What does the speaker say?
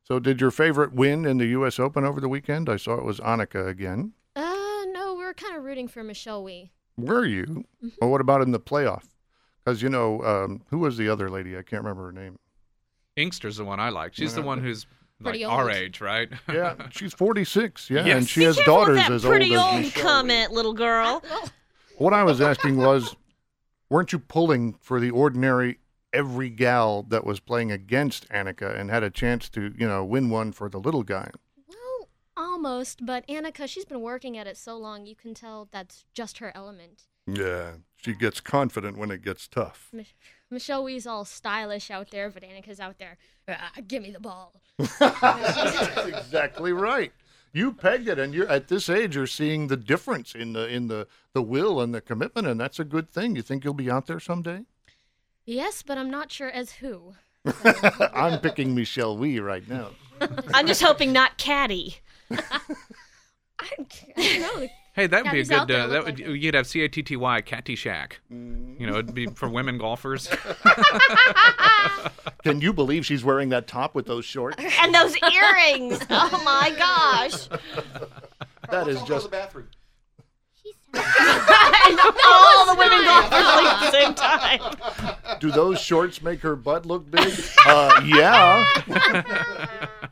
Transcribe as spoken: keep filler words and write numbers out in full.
So did your favorite win in the U S Open over the weekend? I saw it was Annika again. Uh, no, we're kind of rooting for Michelle Wie. Were you? Mm-hmm. Well, what about in the playoff? Because, you know, um, who was the other lady? I can't remember her name. Inkster's the one I like. She's Yeah. the one who's like Pretty our old. age, right? Yeah, she's forty-six. Yeah, Yes. and she Be has careful with daughters that as old pretty as old Michelle. comment, little girl. What I was asking was, weren't you pulling for the ordinary every gal that was playing against Annika and had a chance to, you know, win one for the little guy? Well, almost, but Annika, she's been working at it so long, you can tell that's just her element. Yeah, she gets confident when it gets tough. Mi- Michelle Wie's all stylish out there, but Annika's out there, ah, give me the ball. That's exactly right. You pegged it, and you're at this age. You're seeing the difference in the in the the will and the commitment, and that's a good thing. You think you'll be out there someday? Yes, but I'm not sure as who. I'm picking Michelle Wie right now. I'm just hoping not Caddy. I, I don't know. Hey, that would be a Caddy's out good. there, Uh, look that would like it. you'd have C A T T Y Catty Shack. You know, it'd be for women golfers. Can you believe she's wearing that top with those shorts? And those earrings. Oh, my gosh. That is just. And all the women golfers leave at the same time. Do those shorts make her butt look big? Uh, yeah.